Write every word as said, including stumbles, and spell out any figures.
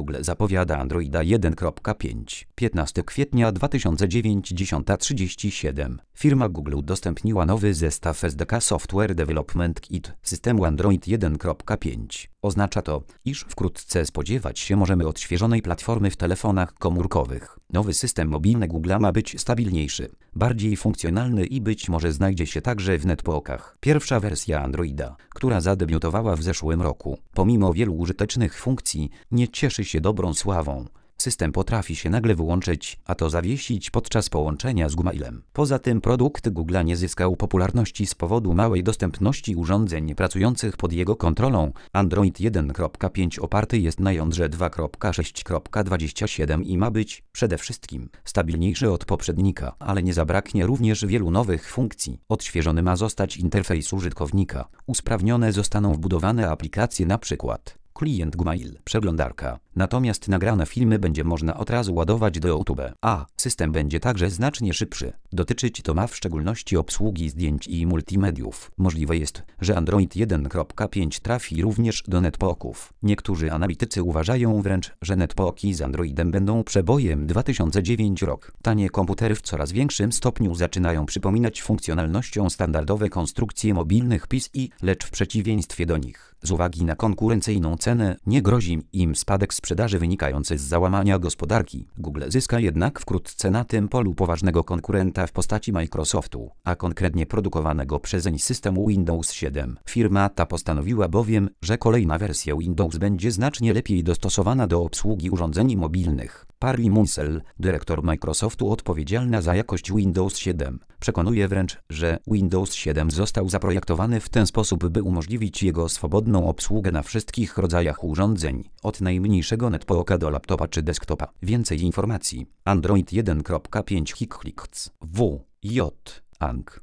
Google zapowiada Androida jeden kropka pięć. piętnastego kwietnia dwa tysiące dziewięć, dziesiąta trzydzieści siedem. Firma Google udostępniła nowy zestaw S D K Software Development Kit systemu Android jeden kropka pięć. Oznacza to, iż wkrótce spodziewać się możemy odświeżonej platformy w telefonach komórkowych. Nowy system mobilny Google'a ma być stabilniejszy, bardziej funkcjonalny i być może znajdzie się także w netbookach. Pierwsza wersja Androida, która zadebiutowała w zeszłym roku, pomimo wielu użytecznych funkcji, nie cieszy się dobrą sławą. System potrafi się nagle wyłączyć, a to zawiesić podczas połączenia z Gmailem. Poza tym produkt Google'a nie zyskał popularności z powodu małej dostępności urządzeń pracujących pod jego kontrolą. Android jeden kropka pięć oparty jest na jądrze dwa kropka sześć kropka dwadzieścia siedem i ma być, przede wszystkim, stabilniejszy od poprzednika, ale nie zabraknie również wielu nowych funkcji. Odświeżony ma zostać interfejs użytkownika. Usprawnione zostaną wbudowane aplikacje, np. klient Gmail, przeglądarka. Natomiast nagrane filmy będzie można od razu ładować do YouTube. A system będzie także znacznie szybszy. Dotyczyć to ma w szczególności obsługi zdjęć i multimediów. Możliwe jest, że Android jeden kropka pięć trafi również do netbooków. Niektórzy analitycy uważają wręcz, że netbooki z Androidem będą przebojem dwa tysiące dziewiąty rok. Tanie komputery w coraz większym stopniu zaczynają przypominać funkcjonalnością standardowe konstrukcje mobilnych P C I, lecz w przeciwieństwie do nich, z uwagi na konkurencyjną cenę, nie grozi im spadek sprzedaży wynikający z załamania gospodarki. Google zyska jednak wkrótce na tym polu poważnego konkurenta w postaci Microsoftu, a konkretnie produkowanego przezeń systemu Windows siedem. Firma ta postanowiła bowiem, że kolejna wersja Windows będzie znacznie lepiej dostosowana do obsługi urządzeń mobilnych. Parley Munsell, dyrektor Microsoftu odpowiedzialna za jakość Windows siedem, przekonuje wręcz, że Windows siedem został zaprojektowany w ten sposób, by umożliwić jego swobodną obsługę na wszystkich rodzajach urządzeń, od najmniejszego netbooka do laptopa czy desktopa. Więcej informacji. Android jeden kropka pięć Hiklicks W J Ang